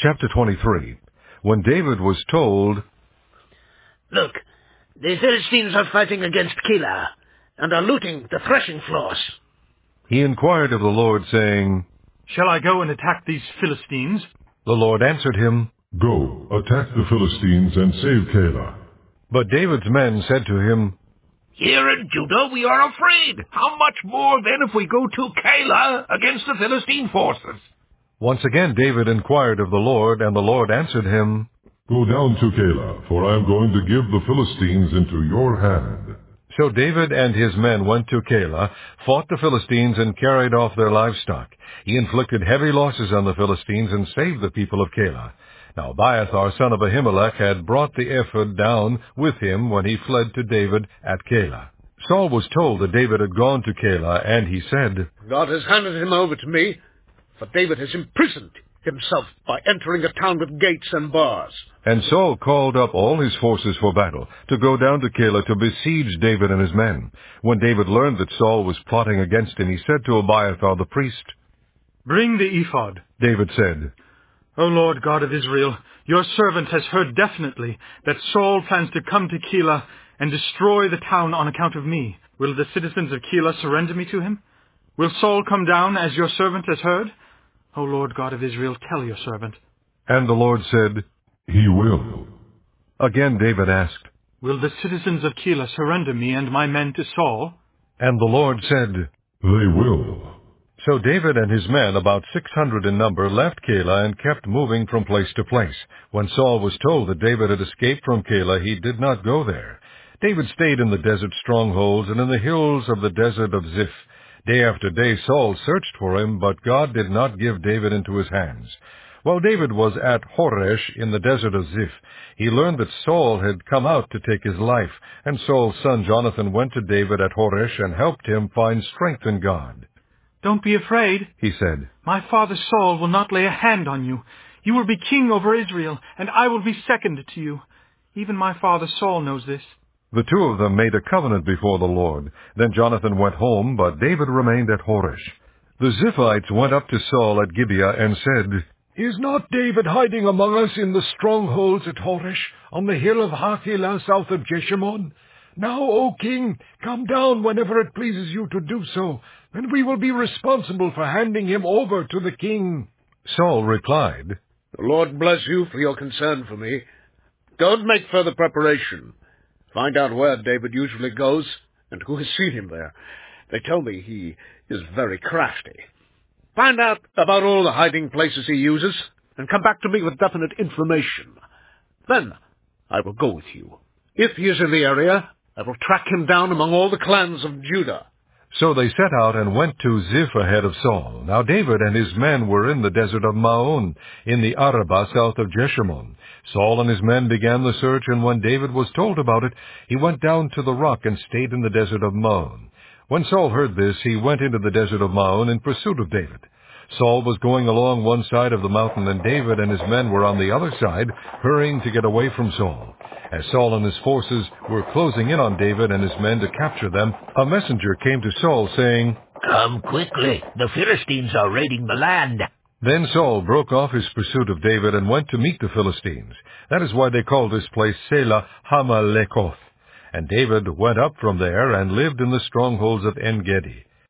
Chapter 23. When David was told, "Look, the Philistines are fighting against Keilah, and are looting the threshing floors," he inquired of the Lord, saying, "Shall I go and attack these Philistines?" The Lord answered him, Go, attack the Philistines and save Keilah. But David's men said to him, "Here in Judah we are afraid. How much more then if we go to Keilah against the Philistine forces?" Once again David inquired of the Lord, and the Lord answered him, Go down to Keilah, for I am going to give the Philistines into your hand. So David and his men went to Keilah, fought the Philistines, and carried off their livestock. He inflicted heavy losses on the Philistines and saved the people of Keilah. Now Abiathar, son of Ahimelech, had brought the ephod down with him when he fled to David at Keilah. Saul was told that David had gone to Keilah, and he said, "God has handed him over to me, for David has imprisoned himself by entering a town with gates and bars." And Saul called up all his forces for battle, to go down to Keilah to besiege David and his men. When David learned that Saul was plotting against him, he said to Abiathar the priest, "Bring the ephod." David said, "O Lord God of Israel, your servant has heard definitely that Saul plans to come to Keilah and destroy the town on account of me. Will the citizens of Keilah surrender me to him? Will Saul come down as your servant has heard? O Lord God of Israel, tell your servant." And the Lord said, He will. Again David asked, "Will the citizens of Keilah surrender me and my men to Saul?" And the Lord said, They will. So David and his men, about 600 in number, left Keilah and kept moving from place to place. When Saul was told that David had escaped from Keilah, he did not go there. David stayed in the desert strongholds and in the hills of the desert of Ziph. Day after day Saul searched for him, but God did not give David into his hands. While David was at Horesh in the desert of Ziph, he learned that Saul had come out to take his life, and Saul's son Jonathan went to David at Horesh and helped him find strength in God. "Don't be afraid," he said. "My father Saul will not lay a hand on you. You will be king over Israel, and I will be second to you. Even my father Saul knows this." The two of them made a covenant before the Lord. Then Jonathan went home, but David remained at Horesh. The Ziphites went up to Saul at Gibeah and said, Is not David hiding among us in the strongholds at Horesh, on the hill of Hachilah south of Jeshimon? Now, O king, come down whenever it pleases you to do so, and we will be responsible for handing him over to the king. Saul replied, "The Lord bless you for your concern for me. Don't make further preparation. Find out where David usually goes, and who has seen him there. They tell me he is very crafty. Find out about all the hiding places he uses, and come back to me with definite information. Then I will go with you. If he is in the area, I will track him down among all the clans of Judah." So they set out and went to Ziph ahead of Saul. Now David and his men were in the desert of Maon, in the Arabah south of Jeshimon. Saul and his men began the search, and when David was told about it, he went down to the rock and stayed in the desert of Maon. When Saul heard this, he went into the desert of Maon in pursuit of David. Saul was going along one side of the mountain, and David and his men were on the other side, hurrying to get away from Saul. As Saul and his forces were closing in on David and his men to capture them, a messenger came to Saul, saying, "Come quickly, the Philistines are raiding the land." Then Saul broke off his pursuit of David and went to meet the Philistines. That is why they called this place Selah Hamalekoth. And David went up from there and lived in the strongholds of En-Gedi.